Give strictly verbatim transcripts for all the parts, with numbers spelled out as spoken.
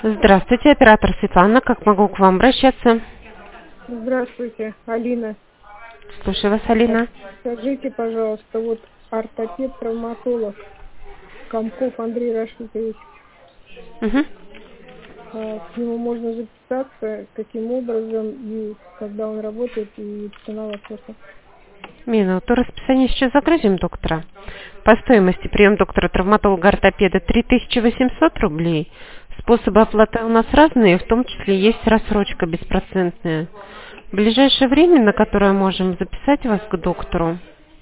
Здравствуйте, оператор Светлана. Как могу к вам обращаться? Здравствуйте, Алина. Слушаю вас, Алина. Скажите, пожалуйста, вот ортопед-травматолог Комков Андрей Рашидович, Угу. а, к нему можно записаться, каким образом и когда он работает, и цена вопроса. Минуту. Расписание сейчас загрузим доктора. По стоимости прием доктора-травматолога-ортопеда три тысячи восемьсот рублей. Способы оплаты у нас разные, в том числе есть рассрочка беспроцентная. В ближайшее время, на которое можем записать вас к доктору.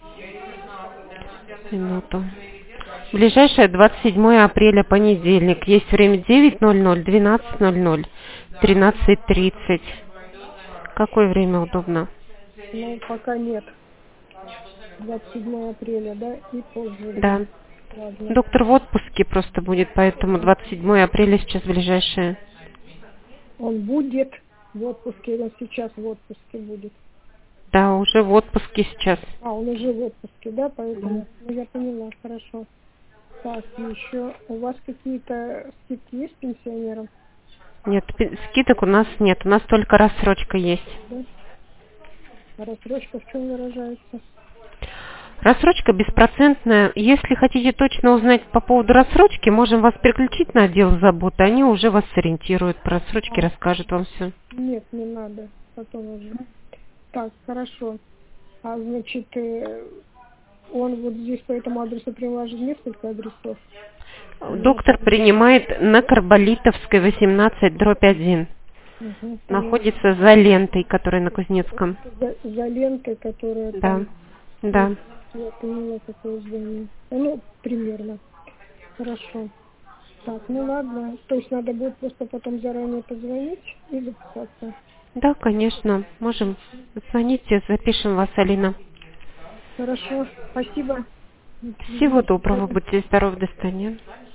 Минуту. Ближайшее двадцать седьмое апреля, понедельник. Есть время девять ноль ноль, двенадцать ноль ноль, тринадцать тридцать. Какое время удобно? Ну, пока нет. двадцать седьмое апреля, да, и позже Да. будет. Ладно. Доктор в отпуске просто будет, поэтому двадцать седьмое апреля сейчас ближайшее. Он будет в отпуске, или он сейчас в отпуске будет? Да, уже в отпуске сейчас. А, он уже в отпуске, да, поэтому, ну, я поняла, хорошо. Так, еще у вас какие-то скидки есть пенсионерам? Нет, пи- скидок у нас нет, у нас только рассрочка есть. Да? А рассрочка в чем выражается? Рассрочка беспроцентная. Если хотите точно узнать по поводу рассрочки, можем вас переключить на отдел заботы. Они уже вас сориентируют по рассрочке, расскажут вам все. Нет, не надо, потом уже. Так, хорошо. А значит, э, он вот здесь по этому адресу приложит несколько адресов? Доктор принимает на Карболитовской восемнадцать дробь один. Угу, Находится за лентой, которая на Кузнецком. за, за лентой, которая Да, там. да. Я поняла, какое здание. Ну, примерно. Хорошо. Так, ну ладно. То есть надо будет просто потом заранее позвонить и записаться. Да, конечно. Можем. Звоните, запишем вас, Алина. Хорошо. Спасибо. Всего доброго. Будьте здоровы. До свидания.